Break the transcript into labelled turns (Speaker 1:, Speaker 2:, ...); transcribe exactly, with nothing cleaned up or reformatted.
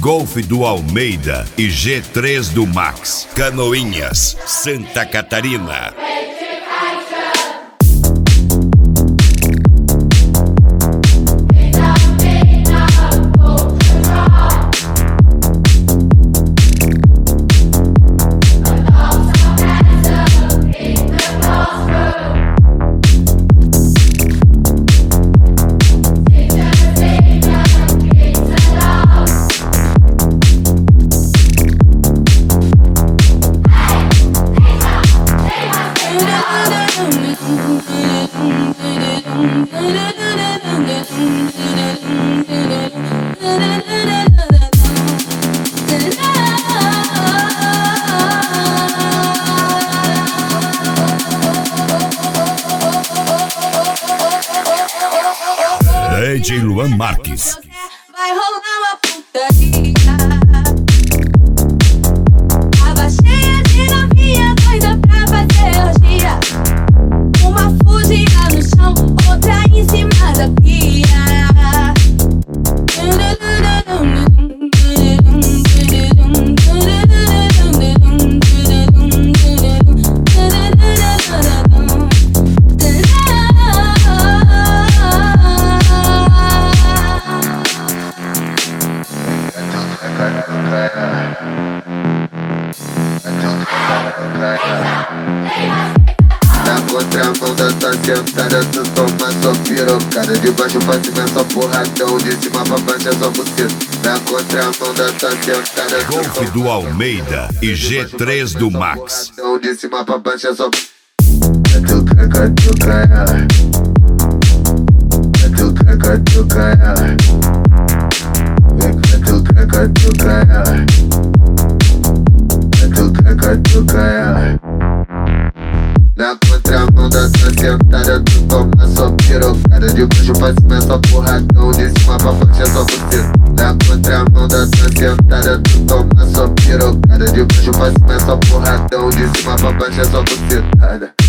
Speaker 1: Golf do Almeida e G três do Max. Canoinhas, Santa Catarina. D J Luan Marques.
Speaker 2: Vai rolar uma putaria. Tava cheia de novinha doida pra fazer orgia. Uma fuzia no chão, outra em cima da pia.
Speaker 3: Na contramão da tua sentada, tu toma só pirocada. De baixo pra cima é só porradão, de cima pra baixo é só buceta. Na contramão da tua sentada,
Speaker 1: Golf do Almeida e G três do Max.
Speaker 3: De cima pra baixo é só catuca, catuca ela. Catuca, catuca ela. Catuca, catuca ela. Catuca, catuca ela. Na contramão da tua sentada, tu toma só pirocada. De baixo pra cima é só porradão, de cima pra baixo é só buceta. Na contramão da tua sentada, tu toma só pirocada. De baixo pra cima é só porradão, de cima pra baixo é só bucetada.